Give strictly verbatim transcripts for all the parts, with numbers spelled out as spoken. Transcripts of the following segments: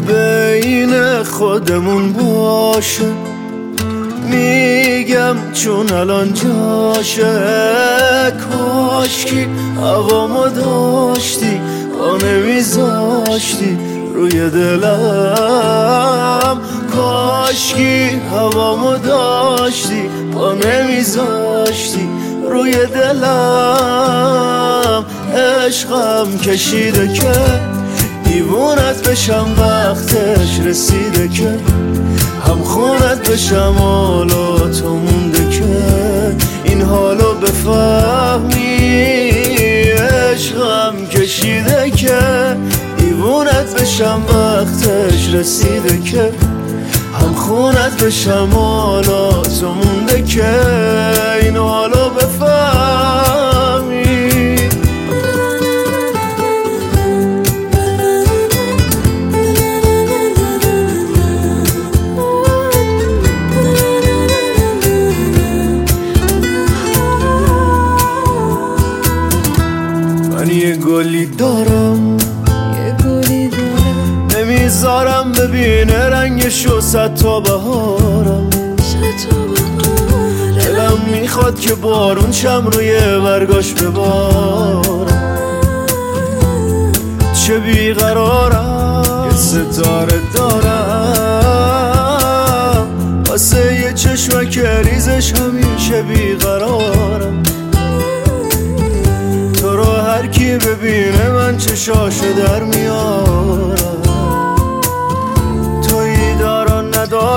بین خودمون باشه، میگم چون الان جاشه. کاشکی هوامو داشتی با نمیذاشتی روی دلم، کاشکی هوامو داشتی با نمیذاشتی روی دلم. عشقم کشیده که دیوونت بشم، وقتش رسیده که هم خونت بشم، حالا تو مونده که این حالو بفهمی. عشقم کشیده که دیوونت بشم، وقتش رسیده که هم خونت بشم، حالا تو مونده که این حالو بفهمی. من یه گلی دارم، یه گلی دارم نمیذارم ببینه رنگشو صد تا بهارم. دلم میخواد که بارون شم روی برگاش ببارم. چه بیقرارم، یه ستاره دارم واسه یه چشمک ریزش همیشه بیقرارم. تو رو هر کی ببینه من چشاشو در میارم. تویی دارم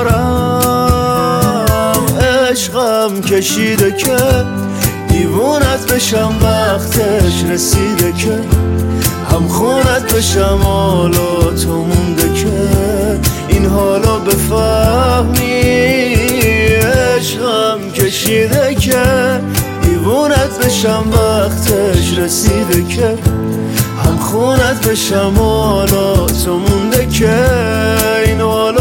ندارم، عشقم کشیده که دیوونت بشم، وقتش رسیده که هم خونت بشم، حالا تو مونده که این حالا بفهمی. عشقم کشیده که دیوونت بشم، وقتش رسیده که هم خونت بشم، حالا تو مونده که این حالا